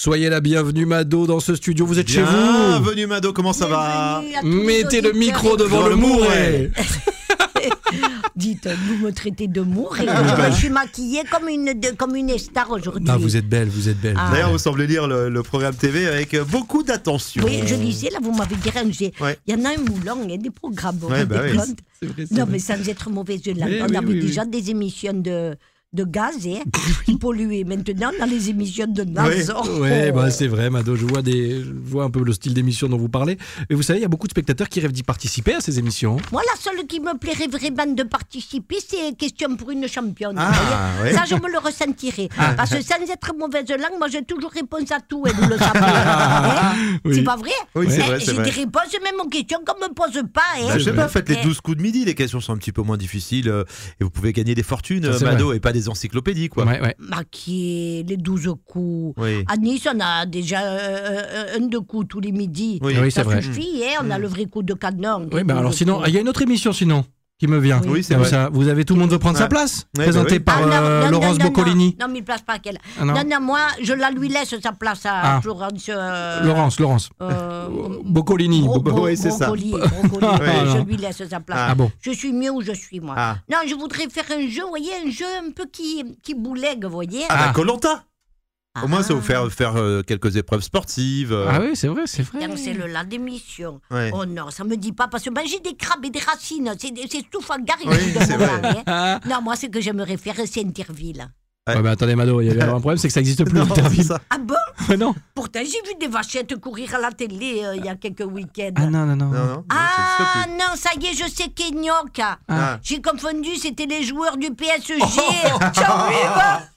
Soyez la bienvenue Mado dans ce studio, vous êtes chez vous. Bienvenue Mado, comment ça va? Mettez le micro devant le mouret. Dites, vous me traitez de mouret. Je suis maquillée comme une star aujourd'hui. Non, vous êtes belle, vous êtes belle. D'ailleurs, vous semblez lire le programme TV avec beaucoup d'attention. Oui, je lisais, là, vous m'avez dérangé. Ouais. Il y en a un moulon, il y a des programmes. Ouais, bah oui. C'est vrai, Non, mais sans être mauvaise langue. Oui, On oui, avait oui, déjà des émissions de gaz qui polluaient. Maintenant, dans les émissions de gaz. Ouais, bah c'est vrai, Mado, je vois un peu le style d'émission dont vous parlez. Et vous savez, il y a beaucoup de spectateurs qui rêvent d'y participer à ces émissions. Moi, la seule qui me plairait vraiment de participer, c'est Question pour une championne. Ah, vous voyez. ouais. Ça, je me le ressentirais. Parce que sans être mauvaise langue, moi, j'ai toujours réponse à tout, et vous le savez. Hein. Oui. C'est pas vrai? Oui, c'est vrai, c'est J'ai vrai. des réponses, même aux questions qu'on me pose pas. Hein. Bah, je sais pas, faites les Eh. 12 coups de midi, les questions sont un petit peu moins difficiles et vous pouvez gagner des fortunes, Ça, c'est Mado, vrai. et pas des encyclopédies, quoi. Ouais. Maquiller les 12 coups. Oui. À Nice, on a déjà un de coups tous les midis. Oui. Oui, Ça c'est vrai. suffit, hein, on a le vrai coup de canon. Oui, bah alors sinon, il y a une autre émission sinon qui me vient. Oui, c'est Comme vrai. ça, vous avez Tout le monde veut prendre sa Ouais. place, Ouais, présenté bah par oui. Laurence Boccolini. Non, mais il place pas qu'elle. Ah, non. Non, moi, je la lui laisse sa place à Ah. Florence. Laurence. Boccolini. Oui, c'est ça. Brocoli, Ah, je non. lui laisse sa place. Ah bon. Je suis mieux où je suis, moi. Ah. Non, je voudrais faire un jeu, vous voyez, un jeu un peu qui boulègue, vous voyez. Ah, bah, Koh-Lanta. Au moins, ça Ah. vous faire quelques épreuves sportives. Ah oui, c'est vrai. Tiens, c'est le là d'émission. Ouais. Oh non, ça me dit pas, parce que manger des crabes et des racines, c'est tout fangar. Oui, c'est vrai. Non, moi, ce que j'aimerais faire, c'est Interville. Ouais, bah attendez, Mado, il y avait un problème, c'est que ça n'existe plus, Non, Interville. c'est ça. Ah bon? Ouais, non. Pourtant, j'ai vu des vachettes courir à la télé il y a quelques week-ends. Ah non. Non, non, Ah ça existe plus. non, ça y est, je sais Kenyok. Ah. J'ai confondu, c'était les joueurs du PSG. Ciao, viva!